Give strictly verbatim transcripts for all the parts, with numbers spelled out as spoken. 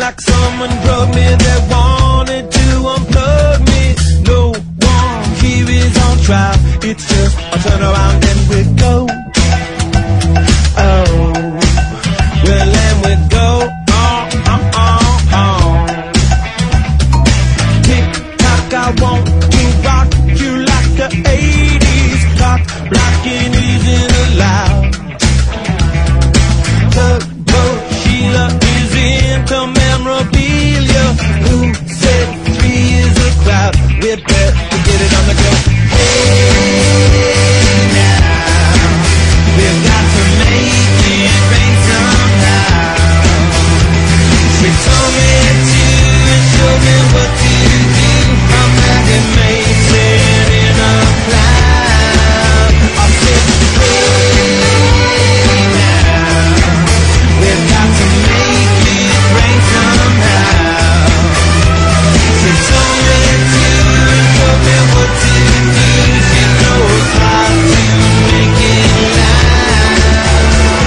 like someone drugged me. They wanted to unplug me. No one here is on trial. It's just a turn around and we go. Oh, well, and we go on, on, on, on. Tick tock, I want to rock you like the eighties. Clock blocking isn't allowed. Tugboat Sheila is into memorabilia. Who said three is a crowd? We better get it on the go. Hey now, we've got to make it rain somehow. She told me to and showed me what to do. I'm like a mason in a cloud. I said, hey now, we've got to make it rain somehow. She told me to and showed me what to do. She knows how to make it loud.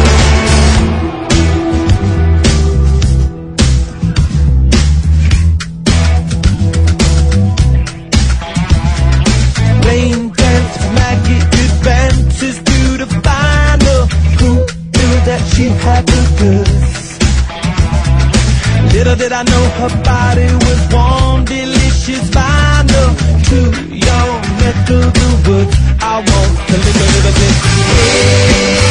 Rain dance, Maggie advances to the final. Who knew that she had the goods? Little did I know her body was warm, delicious vinyl. To your neck of the woods, I want to live a little bit. Hey.